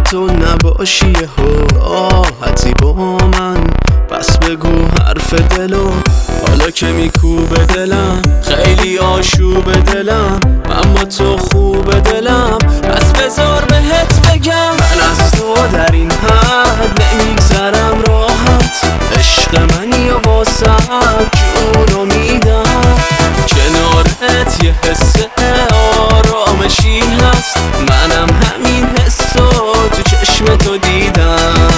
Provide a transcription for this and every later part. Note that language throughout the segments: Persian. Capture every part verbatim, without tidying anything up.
تو نباشی یهو راحتی با من، پس بگو حرف دلو حالا که میکوبه دلم، خیلی آشوب دلم اما تو خوب دلم، پس بذار بهت بگم من از تو در این حد نمیگذرم راحت، عشق منی و واسم جونو میدم، کنارت یه حس آرامشی هست، منم همین حسو تو چشم تو دیدم.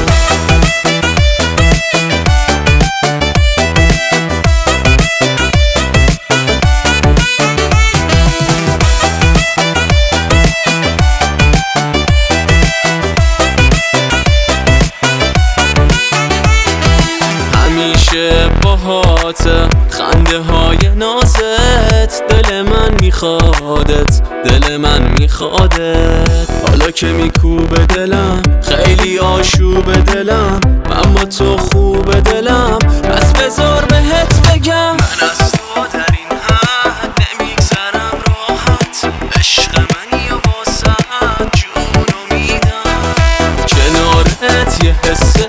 همیشه باهات خنده های نازت، دل من میخوادت دل من میخوادت، حالا که میکوبه دلم خیلی آشوب دلم اما تو خوب دلم، پس بذار بهت بگم من از تو در این حد نمیگذرم راحت، عشق منی و واسم جونو میدم، کنارت یه حس